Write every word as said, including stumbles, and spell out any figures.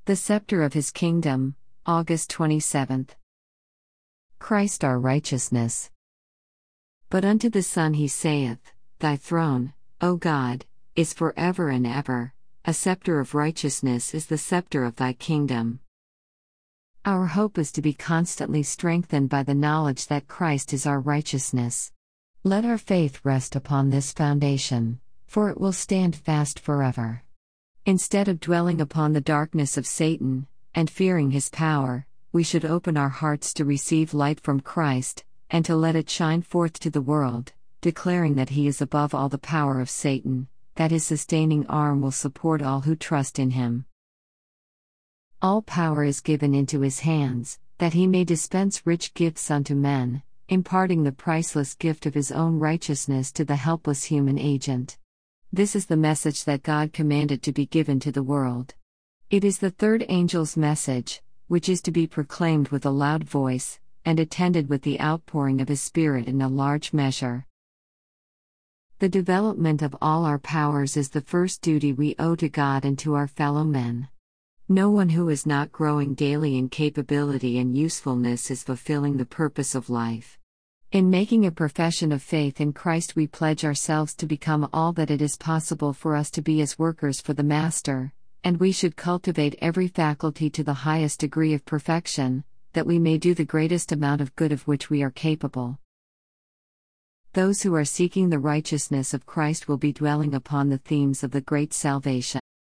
The Scepter of His Kingdom, August twenty-seventh. Christ our righteousness. But unto the Son he saith, Thy throne, O God, is for ever and ever, a scepter of righteousness is the scepter of Thy kingdom. Our hope is to be constantly strengthened by the knowledge that Christ is our righteousness. Let our faith rest upon this foundation, for it will stand fast forever. Instead of dwelling upon the darkness of Satan, and fearing his power, we should open our hearts to receive light from Christ, and to let it shine forth to the world, declaring that he is above all the power of Satan, that his sustaining arm will support all who trust in him. All power is given into his hands, that he may dispense rich gifts unto men, imparting the priceless gift of his own righteousness to the helpless human agent. This is the message that God commanded to be given to the world. It is the third angel's message, which is to be proclaimed with a loud voice, and attended with the outpouring of his Spirit in a large measure. The development of all our powers is the first duty we owe to God and to our fellow men. No one who is not growing daily in capability and usefulness is fulfilling the purpose of life. In making a profession of faith in Christ, we pledge ourselves to become all that it is possible for us to be as workers for the Master, and we should cultivate every faculty to the highest degree of perfection, that we may do the greatest amount of good of which we are capable. Those who are seeking the righteousness of Christ will be dwelling upon the themes of the great salvation.